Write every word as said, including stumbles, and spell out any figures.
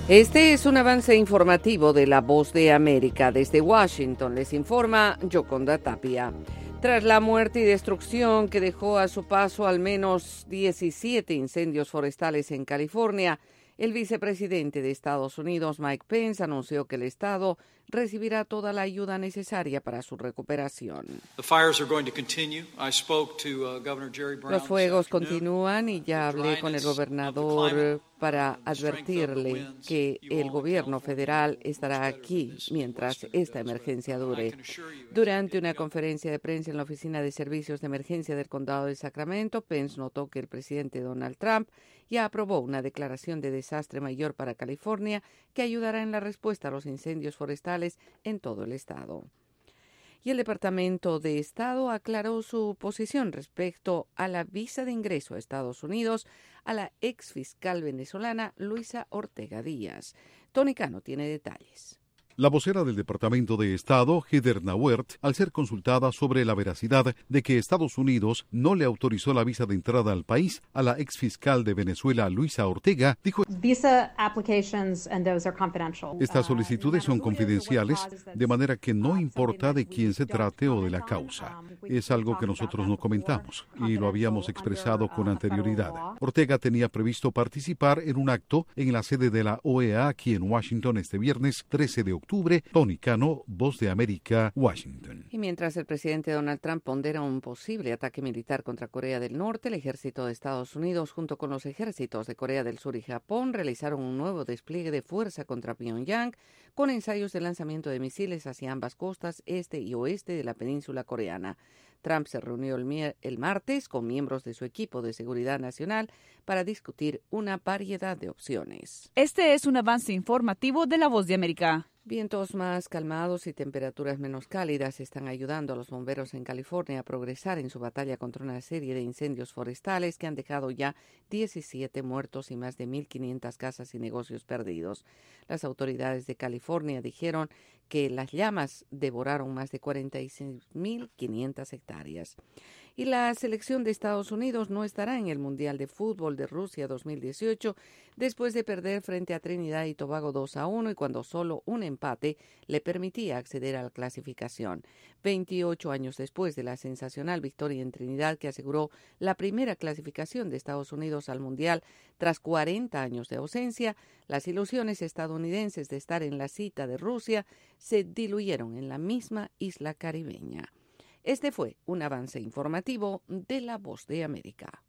Este es un avance informativo de La Voz de América. Desde Washington les informa Yoconda Tapia. Tras la muerte y destrucción que dejó a su paso al menos diecisiete incendios forestales en California, el vicepresidente de Estados Unidos, Mike Pence, anunció que el Estado recibirá toda la ayuda necesaria para su recuperación. Los fuegos continúan y ya hablé con el gobernador para advertirle que el gobierno federal estará aquí mientras esta emergencia dure. Durante una conferencia de prensa en la Oficina de Servicios de Emergencia del Condado de Sacramento, Pence notó que el presidente Donald Trump ya aprobó una declaración de desastre mayor para California que ayudará en la respuesta a los incendios forestales en todo el estado. Y el Departamento de Estado aclaró su posición respecto a la visa de ingreso a Estados Unidos a la ex fiscal venezolana Luisa Ortega Díaz. Tony Cano tiene detalles. La vocera del Departamento de Estado, Heather Nauert, al ser consultada sobre la veracidad de que Estados Unidos no le autorizó la visa de entrada al país a la exfiscal de Venezuela, Luisa Ortega, dijo: Estas solicitudes son confidenciales, de manera que no importa de quién se trate o de la causa. Es algo que nosotros no comentamos y lo habíamos expresado con anterioridad. Ortega tenía previsto participar en un acto en la sede de la O E A aquí en Washington este viernes trece de octubre. Tony Cano, Voz de América, Washington. Y mientras el presidente Donald Trump pondera un posible ataque militar contra Corea del Norte, el ejército de Estados Unidos, junto con los ejércitos de Corea del Sur y Japón, realizaron un nuevo despliegue de fuerza contra Pyongyang, con ensayos de lanzamiento de misiles hacia ambas costas este y oeste de la península coreana. Trump se reunió el, el martes con miembros de su equipo de seguridad nacional para discutir una variedad de opciones. Este es un avance informativo de La Voz de América. Vientos más calmados y temperaturas menos cálidas están ayudando a los bomberos en California a progresar en su batalla contra una serie de incendios forestales que han dejado ya diecisiete muertos y más de mil quinientas casas y negocios perdidos. Las autoridades de California dijeron que las llamas devoraron más de cuarenta y seis mil quinientas hectáreas. Y la selección de Estados Unidos no estará en el Mundial de Fútbol de Rusia dos mil dieciocho después de perder frente a Trinidad y Tobago dos a uno y cuando solo un empate le permitía acceder a la clasificación. veintiocho años después de la sensacional victoria en Trinidad que aseguró la primera clasificación de Estados Unidos al Mundial tras cuarenta años de ausencia, las ilusiones estadounidenses de estar en la cita de Rusia se diluyeron en la misma isla caribeña. Este fue un avance informativo de La Voz de América.